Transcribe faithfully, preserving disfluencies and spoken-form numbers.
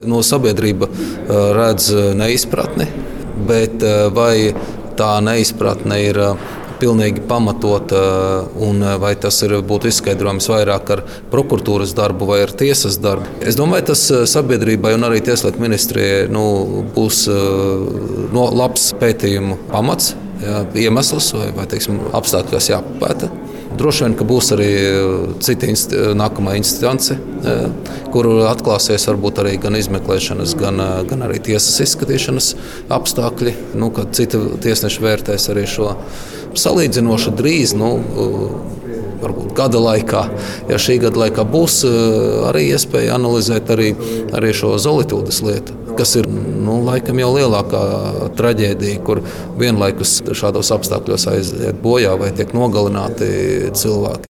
No sabiedrība redz neizpratni, bet vai tā neizpratne ir pilnīgi pamatota un vai tas ir būtu izskaidrojams vairāk ar prokuratūras darbu vai ar tiesas darbu? Es domāju, tas sabiedrībai un arī Tieslietu ministrijai nu, būs no, labs pētījumu pamats, jā, iemesls vai, vai teiksim, apstākļi, kas jāpapēta. Droši vien, ka būs arī cita inst nākamā instance, kur atklāsies varbūt arī gan izmeklēšanas, gan, gan arī tiesas izskatīšanas apstākļi, nu, kad citi tiesneši vērtēs arī šo salīdzinoši drīz, nu, varbūt gada laikā. Ja šī gada laikā būs arī iespēja analizēt arī, arī šo Zolitūdes lietu, kas ir nu, laikam jau lielākā traģēdija, kur vienlaikus šādos apstākļos aiziet bojā vai tiek nogalināti cilvēki.